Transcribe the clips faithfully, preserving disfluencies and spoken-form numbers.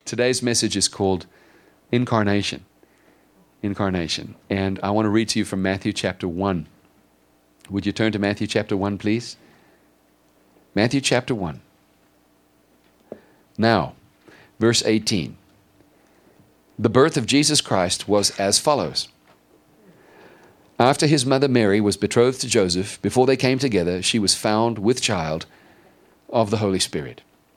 Today's message is called Incarnation. Incarnation. And I want to read to you from Matthew chapter one. Would you turn to Matthew chapter one, please? Matthew chapter one. Now, verse eighteen. The birth of Jesus Christ was as follows. After his mother Mary was betrothed to Joseph, before they came together, she was found with child of the Holy Spirit.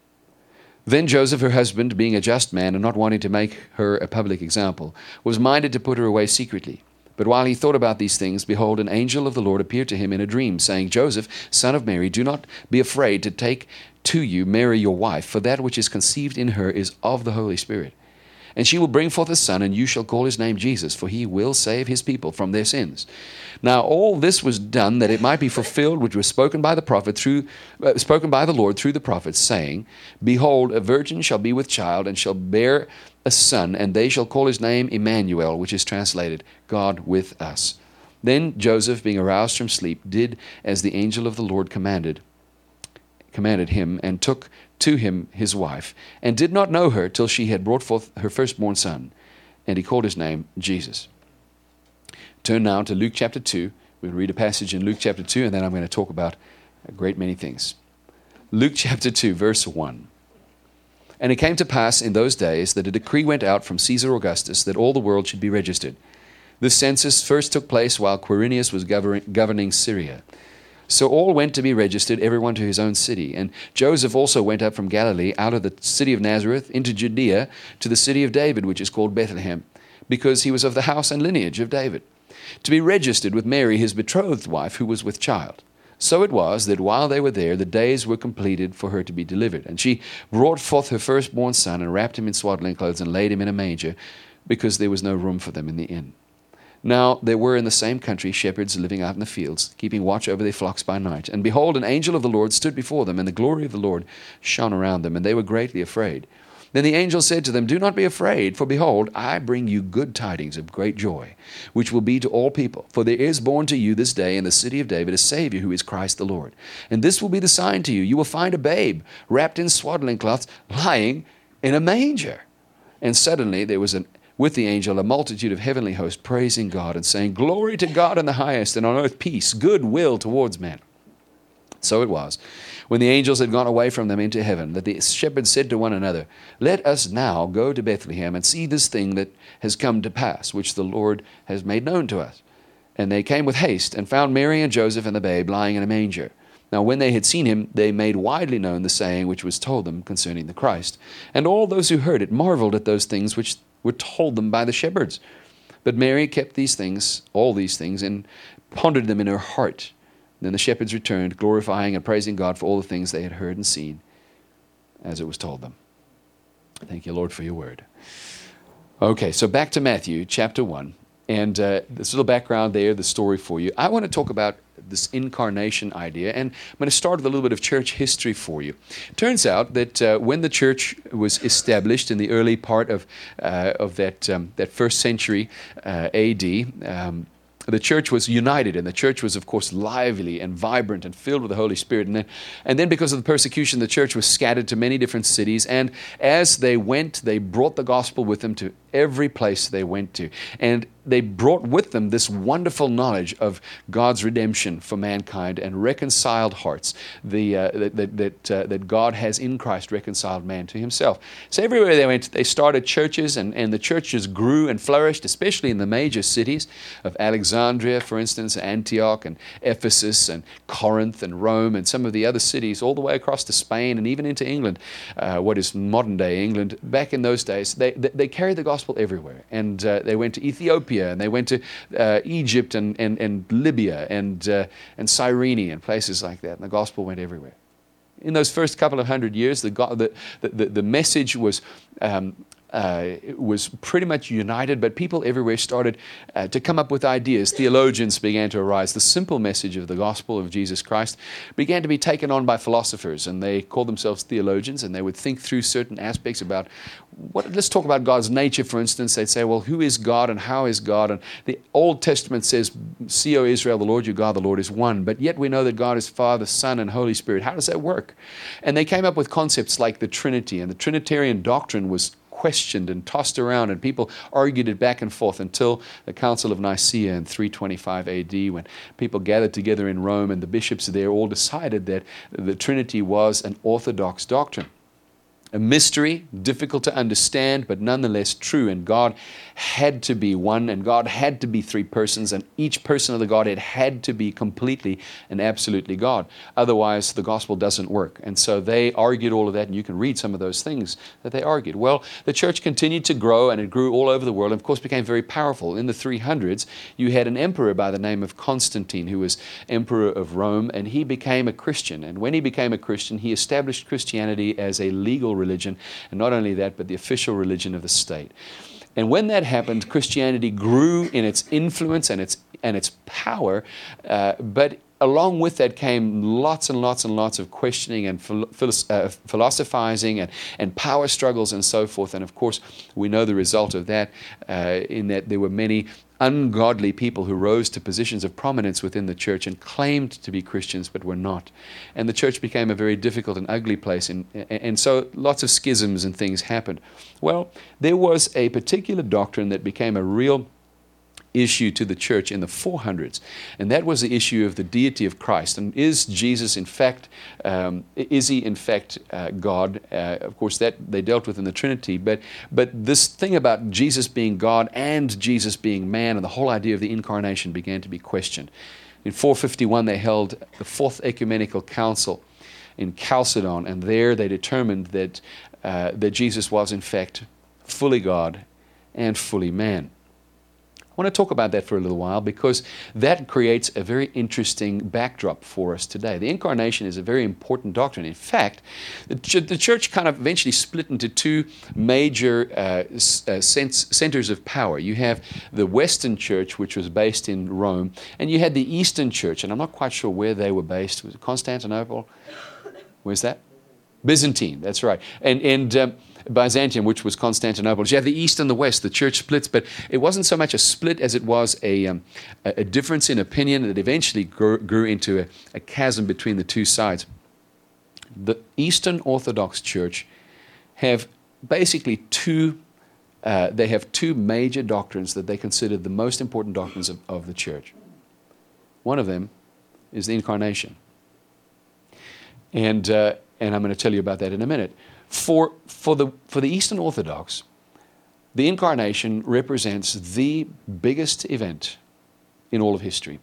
Then Joseph, her husband, being a just man and not wanting to make her a public example, was minded to put her away secretly. But while he thought about these things, behold, an angel of the Lord appeared to him in a dream, saying, Joseph, son of Mary, do not be afraid to take to you Mary your wife, for that which is conceived in her is of the Holy Spirit. And she will bring forth a son, and you shall call his name Jesus, for he will save his people from their sins. Now all this was done that it might be fulfilled which was spoken by the prophet through uh, spoken by the Lord through the prophets, saying, Behold, a virgin shall be with child, and shall bear a son, and they shall call his name Emmanuel, which is translated, God with us. Then Joseph, being aroused from sleep, did as the angel of the Lord commanded, commanded him, and took to him his wife, and did not know her till she had brought forth her firstborn son, and he called his name Jesus. Turn now to Luke chapter two. We'll read a passage in Luke chapter two, and then I'm going to talk about a great many things. Luke chapter two, verse one. And it came to pass in those days that a decree went out from Caesar Augustus that all the world should be registered. This census first took place while Quirinius was govern- governing Syria. So all went to be registered, everyone to his own city. And Joseph also went up from Galilee, out of the city of Nazareth, into Judea, to the city of David, which is called Bethlehem, because he was of the house and lineage of David, to be registered with Mary, his betrothed wife, who was with child. So it was that while they were there, the days were completed for her to be delivered. And she brought forth her firstborn son, and wrapped him in swaddling clothes, and laid him in a manger, because there was no room for them in the inn. Now there were in the same country shepherds living out in the fields, keeping watch over their flocks by night. And behold, an angel of the Lord stood before them, and the glory of the Lord shone around them, and they were greatly afraid. Then the angel said to them, Do not be afraid, for behold, I bring you good tidings of great joy, which will be to all people. For there is born to you this day in the city of David a Savior, who is Christ the Lord. And this will be the sign to you. You will find a babe wrapped in swaddling cloths, lying in a manger. And suddenly there was an with the angel a multitude of heavenly hosts praising God and saying, Glory to God in the highest, and on earth peace, good will towards men. So it was, when the angels had gone away from them into heaven, that the shepherds said to one another, Let us now go to Bethlehem and see this thing that has come to pass, which the Lord has made known to us. And they came with haste, and found Mary and Joseph and the babe lying in a manger. Now when they had seen him, they made widely known the saying which was told them concerning the Christ. And all those who heard it marveled at those things which were told them by the shepherds. But Mary kept these things, all these things, and pondered them in her heart. Then the shepherds returned, glorifying and praising God for all the things they had heard and seen, as it was told them. Thank you, Lord, for your word. Okay, so back to Matthew chapter one. And uh, this little background there, the story for you. I want to talk about this incarnation idea, and I'm going to start with a little bit of church history for you. Turns out that uh, when the church was established in the early part of uh, of that um, that first century uh, A D, um, the church was united, and the church was, of course, lively and vibrant and filled with the Holy Spirit. And then, and then because of the persecution, the church was scattered to many different cities. And as they went, they brought the gospel with them to every place they went to. And they brought with them this wonderful knowledge of God's redemption for mankind and reconciled hearts, the, uh, that, that, that, uh, that God has in Christ reconciled man to himself. So everywhere they went, they started churches, and, and the churches grew and flourished, especially in the major cities of Alexandria, for instance, Antioch and Ephesus and Corinth and Rome and some of the other cities all the way across to Spain and even into England, uh, what is modern-day England. Back in those days, they, they, they carried the gospel everywhere. And uh, they went to Ethiopia, and they went to uh, Egypt and, and, and Libya and, uh, and Cyrene and places like that. And the gospel went everywhere. In those first couple of hundred years, the, the, the, the message was um, uh, was pretty much united, but people everywhere started uh, to come up with ideas. Theologians began to arise. The simple message of the gospel of Jesus Christ began to be taken on by philosophers, and they called themselves theologians, and they would think through certain aspects about what, let's talk about God's nature, for instance. They'd say, well, who is God and how is God? And the Old Testament says, See, O Israel, the Lord your God, the Lord is one. But yet we know that God is Father, Son, and Holy Spirit. How does that work? And they came up with concepts like the Trinity, and the Trinitarian doctrine was questioned and tossed around, and people argued it back and forth until the Council of Nicaea in three twenty-five A D, when people gathered together in Rome, and the bishops there all decided that the Trinity was an orthodox doctrine. A mystery, difficult to understand, but nonetheless true. And God had to be one, and God had to be three persons, and each person of the Godhead had to be completely and absolutely God. Otherwise, the gospel doesn't work. And so they argued all of that, and you can read some of those things that they argued. Well, the church continued to grow, and it grew all over the world, and of course became very powerful. In the three hundreds, you had an emperor by the name of Constantine, who was emperor of Rome, and he became a Christian. And when he became a Christian, he established Christianity as a legal religion. Religion, and not only that, but the official religion of the state. And when that happened, Christianity grew in its influence and its and its power, uh, but along with that came lots and lots and lots of questioning and philo- uh, philosophizing and, and power struggles and so forth. And of course, we know the result of that uh, in that there were many ungodly people who rose to positions of prominence within the church and claimed to be Christians but were not. And the church became a very difficult and ugly place, and, and so lots of schisms and things happened. Well, there was a particular doctrine that became a real issue to the church in the four hundreds, and that was the issue of the deity of Christ. And is Jesus in fact, um, is he in fact uh, God? Uh, of course, that they dealt with in the Trinity, but but this thing about Jesus being God and Jesus being man, and the whole idea of the incarnation began to be questioned. In four fifty-one, they held the Fourth Ecumenical Council in Chalcedon, and there they determined that uh, that Jesus was in fact fully God and fully man. I want to talk about that for a little while, because that creates a very interesting backdrop for us today. The incarnation is a very important doctrine. In fact, the, ch- the church kind of eventually split into two major uh, s- uh, sense, centers of power. You have the Western church, which was based in Rome, and you had the Eastern church, and I'm not quite sure where they were based. Was it Constantinople? Where's that? Byzantine, that's right. And, and um, Byzantium, which was Constantinople. You have the East and the West, the church splits, but it wasn't so much a split as it was a, um, a difference in opinion that eventually grew, grew into a, a chasm between the two sides. The Eastern Orthodox Church have basically two, uh, they have two major doctrines that they consider the most important doctrines of, of the church. One of them is the incarnation. And, uh, and I'm going to tell you about that in a minute. For, for, the, for the Eastern Orthodox, the incarnation represents the biggest event in all of history.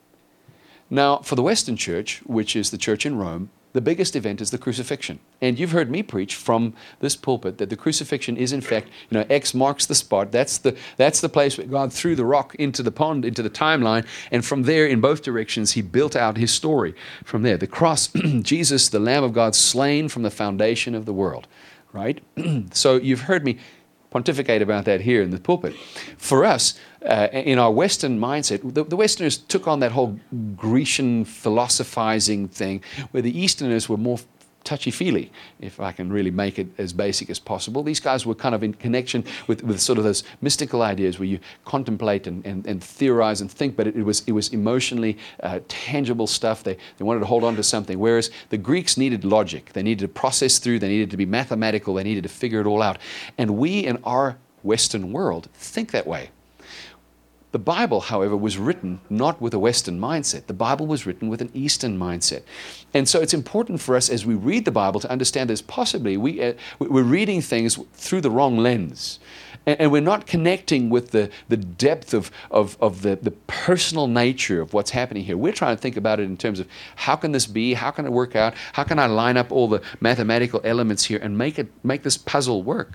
Now, for the Western Church, which is the church in Rome, the biggest event is the crucifixion. And you've heard me preach from this pulpit that the crucifixion is, in fact, you know, X marks the spot. That's the, that's the place where God threw the rock into the pond, into the timeline, and from there, in both directions, he built out his story from there. The cross, Jesus, the Lamb of God, slain from the foundation of the world, right? So you've heard me pontificate about that here in the pulpit. For us, uh, in our Western mindset, the, the Westerners took on that whole Grecian philosophizing thing, where the Easterners were more touchy-feely, if I can really make it as basic as possible. These guys were kind of in connection with, with sort of those mystical ideas where you contemplate and, and, and theorize and think, but it, it was it was emotionally uh, tangible stuff. They, they wanted to hold on to something, whereas the Greeks needed logic. They needed to process through. They needed to be mathematical. They needed to figure it all out. And we in our Western world think that way. The Bible, however, was written not with a Western mindset. The Bible was written with an Eastern mindset. And so it's important for us as we read the Bible to understand that possibly we, uh, we're reading things through the wrong lens. And, and we're not connecting with the, the depth of, of, of the, the personal nature of what's happening here. We're trying to think about it in terms of how can this be? How can it work out? How can I line up all the mathematical elements here and make it make this puzzle work?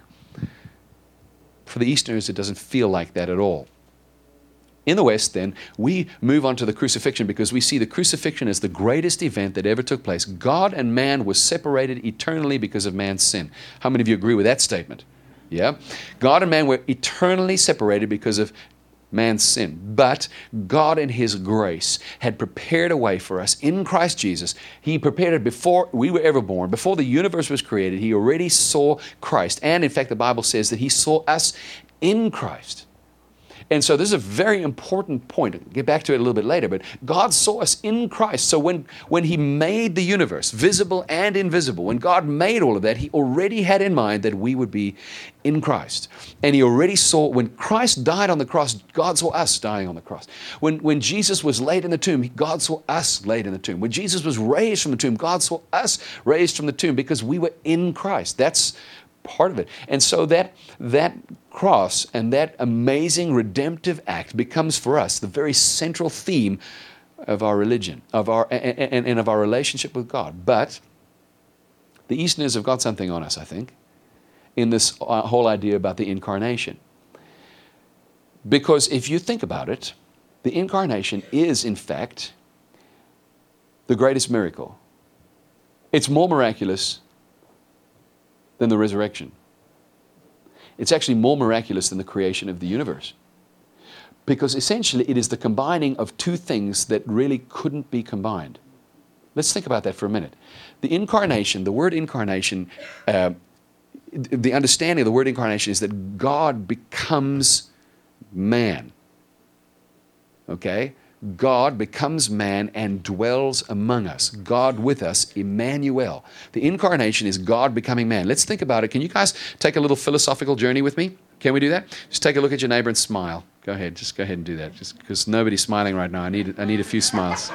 For the Easterners, it doesn't feel like that at all. In the West, then, we move on to the crucifixion because we see the crucifixion as the greatest event that ever took place. God and man were separated eternally because of man's sin. How many of you agree with that statement? Yeah? God and man were eternally separated because of man's sin. But God in His grace had prepared a way for us in Christ Jesus. He prepared it before we were ever born. Before the universe was created, He already saw Christ. And in fact, the Bible says that He saw us in Christ. And so this is a very important point. I'll get back to it a little bit later, but God saw us in Christ. So when, when He made the universe, visible and invisible, when God made all of that, He already had in mind that we would be in Christ. And He already saw, when Christ died on the cross, God saw us dying on the cross. When, when Jesus was laid in the tomb, God saw us laid in the tomb. When Jesus was raised from the tomb, God saw us raised from the tomb because we were in Christ. That's part of it. And so that that cross and that amazing redemptive act becomes for us the very central theme of our religion, of our and, and, and of our relationship with God. But the Easterners have got something on us, I think, in this uh, whole idea about the incarnation. Because if you think about it, the incarnation is, in fact, the greatest miracle. It's more miraculous than the resurrection. It's actually more miraculous than the creation of the universe. Because essentially it is the combining of two things that really couldn't be combined. Let's think about that for a minute. The incarnation, the word incarnation, uh, the understanding of the word incarnation is that God becomes man. Okay? God becomes man and dwells among us. God with us, Emmanuel. The incarnation is God becoming man. Let's think about it. Can you guys take a little philosophical journey with me? Can we do that? Just take a look at your neighbor and smile. Go ahead. Just go ahead and do that. Just because nobody's smiling right now. I need, I need a few smiles.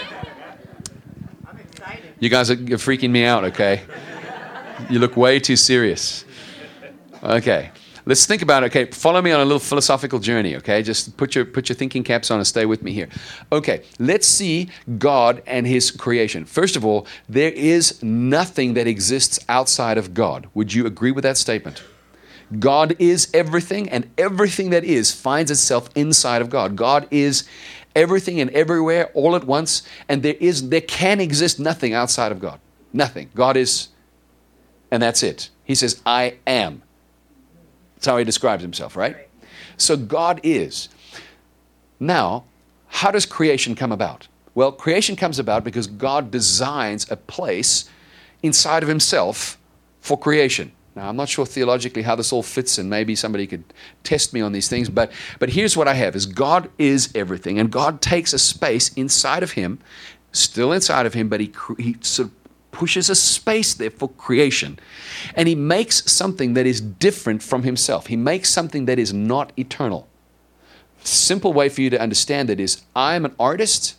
I'm excited. You guys are you're freaking me out, okay? You look way too serious. Okay. Let's think about it. Okay, follow me on a little philosophical journey, okay? Just put your put your thinking caps on and stay with me here. Okay, let's see God and His creation. First of all, there is nothing that exists outside of God. Would you agree with that statement? God is everything, and everything that is finds itself inside of God. God is everything and everywhere all at once, and there is there can exist nothing outside of God. Nothing. God is, and that's it. He says, I am. That's how He describes Himself, right? right? So God is. Now, how does creation come about? Well, creation comes about because God designs a place inside of Himself for creation. Now, I'm not sure theologically how this all fits, and maybe somebody could test me on these things, but, but here's what I have, is God is everything, and God takes a space inside of Him, still inside of Him, but He, he sort of pushes a space there for creation. And He makes something that is different from Himself. He makes something that is not eternal. Simple way for you to understand it is, I'm an artist,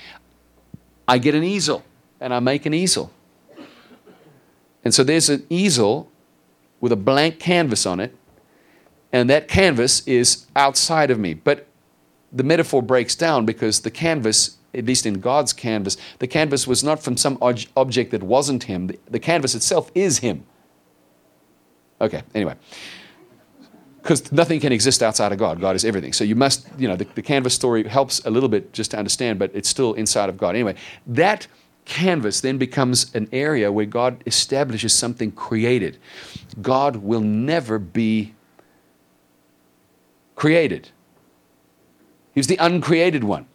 I get an easel, and I make an easel. And so there's an easel with a blank canvas on it, and that canvas is outside of me. But the metaphor breaks down because the canvas, at least in God's canvas, the canvas was not from some ob- object that wasn't Him. The, the canvas itself is Him. Okay, anyway. Because nothing can exist outside of God. God is everything. So you must, you know, the, the canvas story helps a little bit just to understand, but it's still inside of God. Anyway, that canvas then becomes an area where God establishes something created. God will never be created. He's the uncreated one.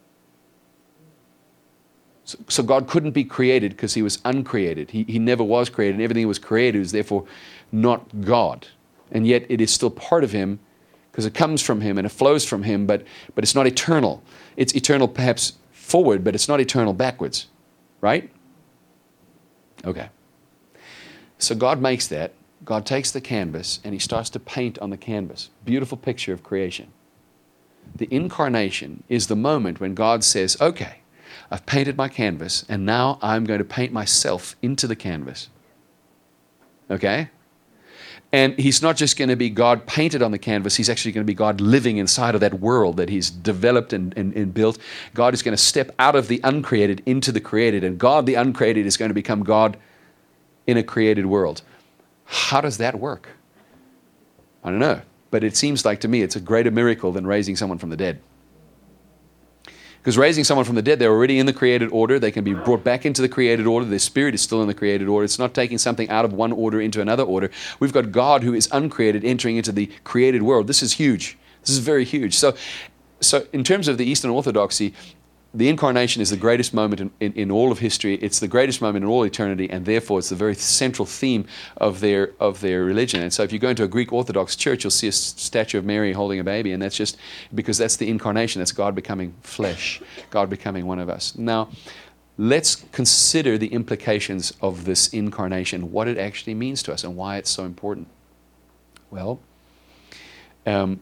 So, so God couldn't be created because He was uncreated. He, he never was created, and everything that was created was therefore not God. And yet it is still part of Him because it comes from Him and it flows from Him, but, but it's not eternal. It's eternal perhaps forward, but it's not eternal backwards. Right? Okay. So God makes that. God takes the canvas and He starts to paint on the canvas. Beautiful picture of creation. The incarnation is the moment when God says, okay, I've painted my canvas and now I'm going to paint myself into the canvas. Okay? And He's not just going to be God painted on the canvas, He's actually going to be God living inside of that world that He's developed and, and, and built. God is going to step out of the uncreated into the created, and God, the uncreated, is going to become God in a created world. How does that work? I don't know, but it seems like to me it's a greater miracle than raising someone from the dead. Because raising someone from the dead, they're already in the created order. They can be brought back into the created order. Their spirit is still in the created order. It's not taking something out of one order into another order. We've got God who is uncreated entering into the created world. This is huge. This is very huge. So, so in terms of the Eastern Orthodoxy, the incarnation is the greatest moment in, in, in all of history. It's the greatest moment in all eternity, and therefore it's the very central theme of their of their religion. And so if you go into a Greek Orthodox church, you'll see a statue of Mary holding a baby, and that's just because that's the incarnation. That's God becoming flesh, God becoming one of us. Now, let's consider the implications of this incarnation, what it actually means to us, and why it's so important. Well, um,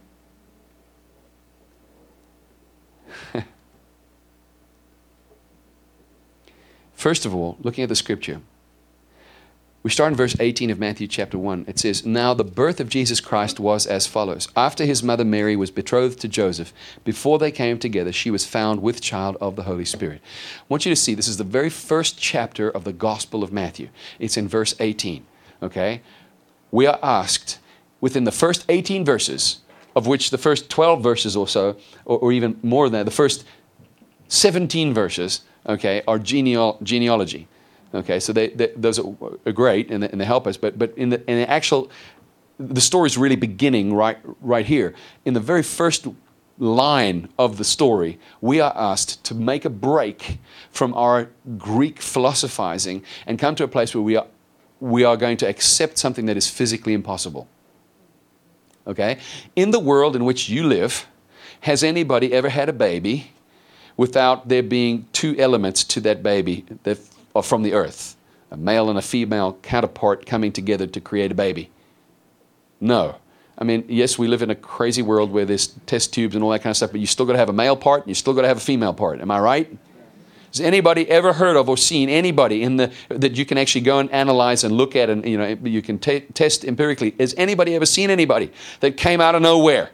first of all, looking at the scripture, we start in verse eighteen of Matthew chapter one. It says, "Now the birth of Jesus Christ was as follows. After his mother Mary was betrothed to Joseph, before they came together, she was found with child of the Holy Spirit." I want you to see, this is the very first chapter of the Gospel of Matthew. It's in verse eighteen, okay? We are asked, within the first eighteen verses, of which the first twelve verses or so, or, or even more than that, the first seventeen verses, okay, are geneal, genealogy. Okay, so they, they, those are, are great and they, and they help us, but but in the, in the actual, the story's really beginning right right here. In the very first line of the story, we are asked to make a break from our Greek philosophizing and come to a place where we are we are going to accept something that is physically impossible. Okay? In the world in which you live, has anybody ever had a baby without there being two elements to that baby that are from the earth? A male and a female counterpart coming together to create a baby? No. I mean, yes, we live in a crazy world where there's test tubes and all that kind of stuff, but you still got to have a male part and you still got to have a female part. Am I right? Has anybody ever heard of or seen anybody in the that you can actually go and analyze and look at, and you know you can t- test empirically? Has anybody ever seen anybody that came out of nowhere?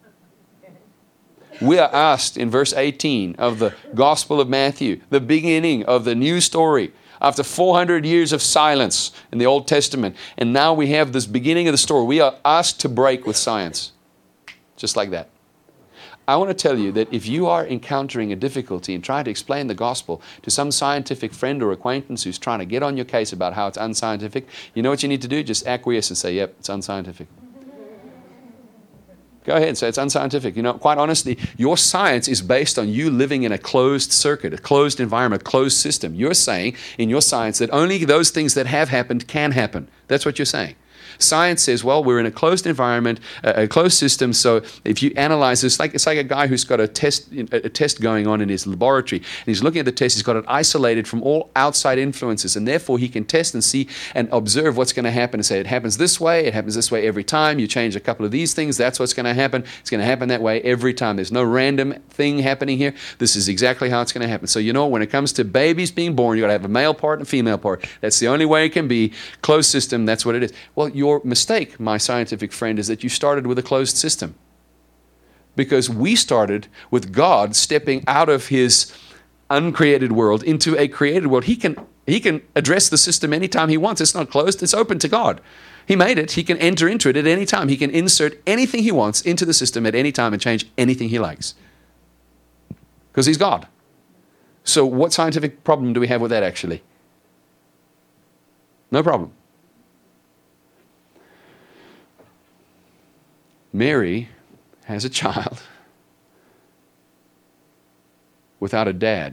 We are asked in verse eighteen of the Gospel of Matthew, the beginning of the new story, after four hundred years of silence in the Old Testament, and now we have this beginning of the story. We are asked to break with science, just like that. I want to tell you that if you are encountering a difficulty in trying to explain the gospel to some scientific friend or acquaintance who's trying to get on your case about how it's unscientific, you know what you need to do? Just acquiesce and say, yep, it's unscientific. Go ahead and say it's unscientific. You know, quite honestly, your science is based on you living in a closed circuit, a closed environment, a closed system. You're saying in your science that only those things that have happened can happen. That's what you're saying. Science says, well, we're in a closed environment, a, a closed system, so if you analyze this, like, it's like a guy who's got a test, a test going on in his laboratory, and he's looking at the test, he's got it isolated from all outside influences, and therefore he can test and see and observe what's going to happen and say, it happens this way, it happens this way every time, you change a couple of these things, that's what's going to happen, it's going to happen that way every time. There's no random thing happening here. This is exactly how it's going to happen. So you know, when it comes to babies being born, you've got to have a male part and a female part. That's the only way it can be. Closed system, that's what it is. Well, your mistake, my scientific friend, is that you started with a closed system. Because we started with God stepping out of his uncreated world into a created world. He can, he can address the system anytime he wants. It's not closed, it's open to God. He made it. He can enter into it at any time. He can insert anything he wants into the system at any time and change anything he likes. Because he's God. So what scientific problem do we have with that, actually? No problem. Mary has a child without a dad.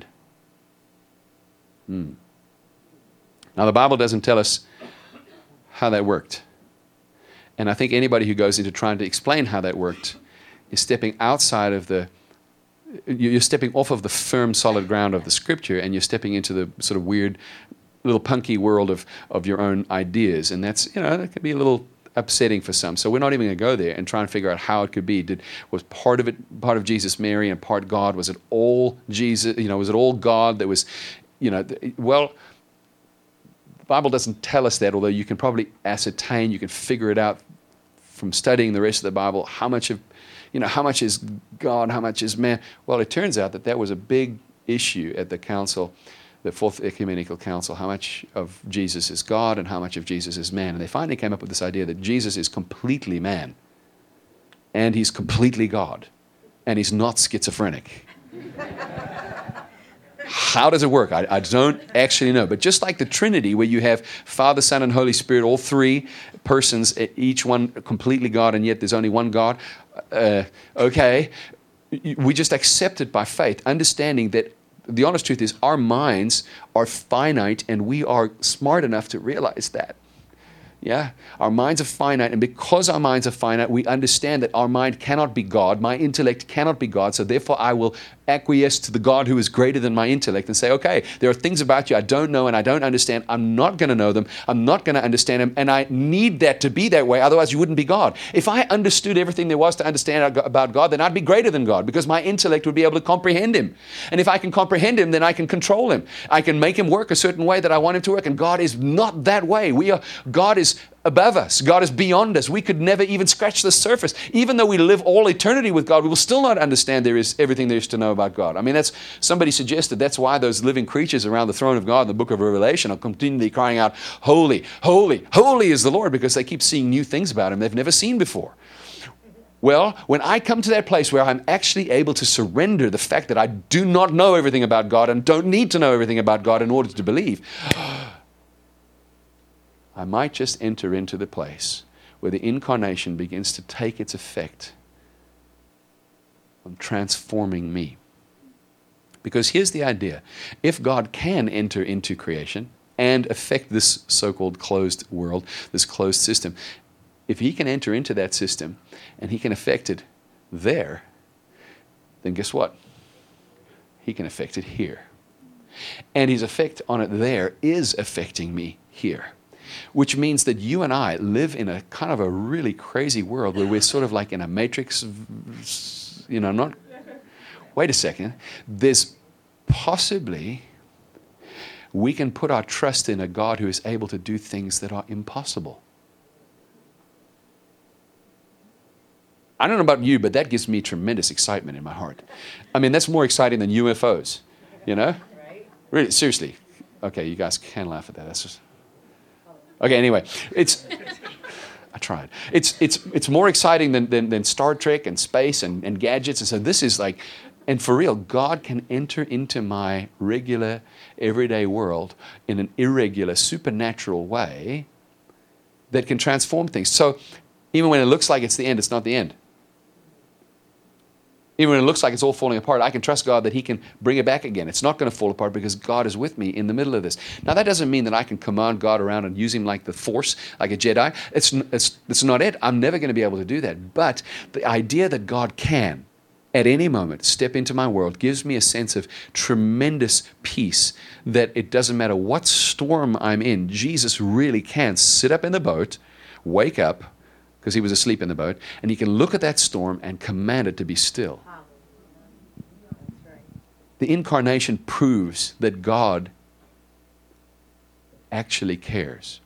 Hmm. Now, the Bible doesn't tell us how that worked. And I think anybody who goes into trying to explain how that worked is stepping outside of the, you're stepping off of the firm, solid ground of the Scripture, and you're stepping into the sort of weird, little punky world of, of your own ideas. And that's, you know, that can be a little upsetting for some. So we're not even going to go there and try and figure out how it could be. Did was part of it part of Jesus Mary and part God? Was it all Jesus? You know, was it all God that was, you know, well, the Bible doesn't tell us that, although you can probably ascertain, you can figure it out from studying the rest of the Bible, how much of, you know, how much is God, how much is man? Well, it turns out that that was a big issue at the council, the Fourth Ecumenical Council, how much of Jesus is God and how much of Jesus is man. And they finally came up with this idea that Jesus is completely man and he's completely God and he's not schizophrenic. How does it work? I, I don't actually know. But just like the Trinity, where you have Father, Son, and Holy Spirit, all three persons, each one completely God, and yet there's only one God, uh, okay, we just accept it by faith, understanding that the honest truth is our minds are finite, and we are smart enough to realize that. Yeah, our minds are finite, and because our minds are finite, we understand that our mind cannot be God. My intellect cannot be God, so therefore I will acquiesce to the God who is greater than my intellect and say, okay, there are things about you I don't know and I don't understand. I'm not going to know them. I'm not going to understand them, and I need that to be that way. Otherwise, you wouldn't be God. If I understood everything there was to understand about God, then I'd be greater than God, because my intellect would be able to comprehend Him. And if I can comprehend Him, then I can control Him. I can make Him work a certain way that I want Him to work, and God is not that way. We are, God is above us. God is beyond us. We could never even scratch the surface. Even though we live all eternity with God, we will still not understand there is everything there is to know about God. I mean, that's, somebody suggested that's why those living creatures around the throne of God in the book of Revelation are continually crying out, holy, holy, holy is the Lord, because they keep seeing new things about Him they've never seen before. Well, when I come to that place where I'm actually able to surrender the fact that I do not know everything about God and don't need to know everything about God in order to believe, I might just enter into the place where the incarnation begins to take its effect on transforming me. Because here's the idea. If God can enter into creation and affect this so-called closed world, this closed system, if He can enter into that system and He can affect it there, then guess what? He can affect it here. And His effect on it there is affecting me here. Which means that you and I live in a kind of a really crazy world where we're sort of like in a matrix, you know, not, wait a second, there's possibly, we can put our trust in a God who is able to do things that are impossible. I don't know about you, but that gives me tremendous excitement in my heart. I mean, that's more exciting than U F Os, you know? Really, seriously. Okay, you guys can laugh at that. That's just... Okay, anyway, it's, I tried. It's it's it's more exciting than, than, than Star Trek and space and, and gadgets. And so this is like, and for real, God can enter into my regular, everyday world in an irregular, supernatural way that can transform things. So even when it looks like it's the end, it's not the end. Even when it looks like it's all falling apart, I can trust God that He can bring it back again. It's not going to fall apart because God is with me in the middle of this. Now, that doesn't mean that I can command God around and use Him like the Force, like a Jedi. It's, it's, it's not it. I'm never going to be able to do that. But the idea that God can, at any moment, step into my world gives me a sense of tremendous peace, that it doesn't matter what storm I'm in, Jesus really can sit up in the boat, wake up, because He was asleep in the boat, and He can look at that storm and command it to be still. The incarnation proves that God actually cares.